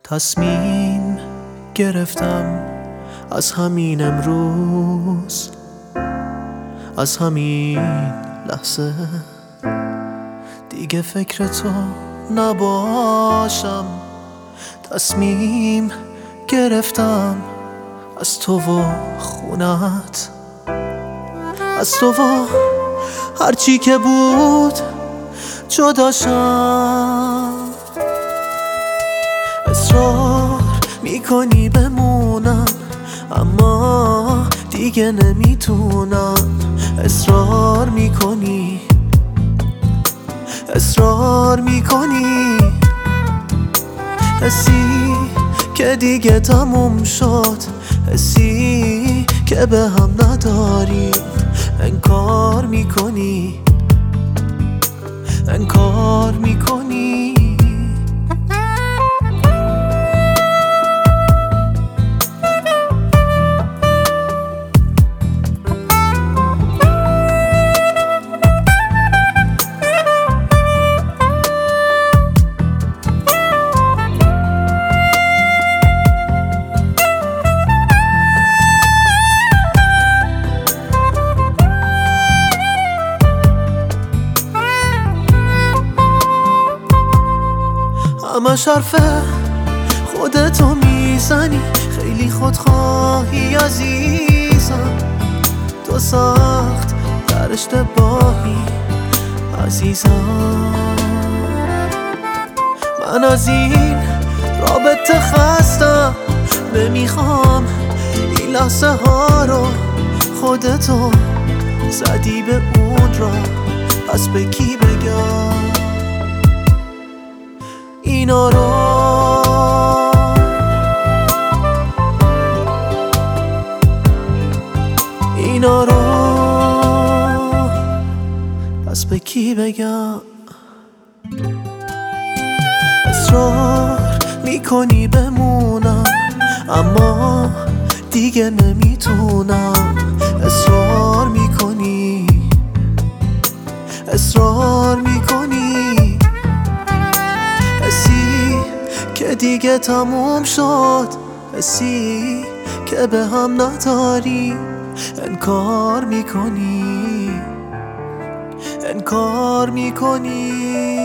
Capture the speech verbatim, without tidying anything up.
تصمیم گرفتم از همین امروز، از همین لحظه دیگه فکر تو نباشم. تصمیم گرفتم از تو و خونت، از تو و هرچی که بود جداشم. اصرار میکنی بمونم اما دیگه نمیتونم. اصرار میکنی اصرار میکنی حسی که دیگه تموم شد، حسی که به هم نداریم. انکار میکنی انکار میکنی همش حرف خودتو میزنی، خیلی خودخواهی عزیزم. تو سخت در اشتباهی عزیزم. من از این رابطه خستم، نمیخوام این لحظه ها رو. خودتو زدی به اون را، پس به کی بگم اینا رو؟ اینا رو پس به کی بگم؟ اصرار میکنی بمونم اما دیگه نمیتونم. اصرار میکنی اصرار میکنی حسی که دیگه تموم شد، حسی که به هم نداری. انکار میکنی انکار میکنی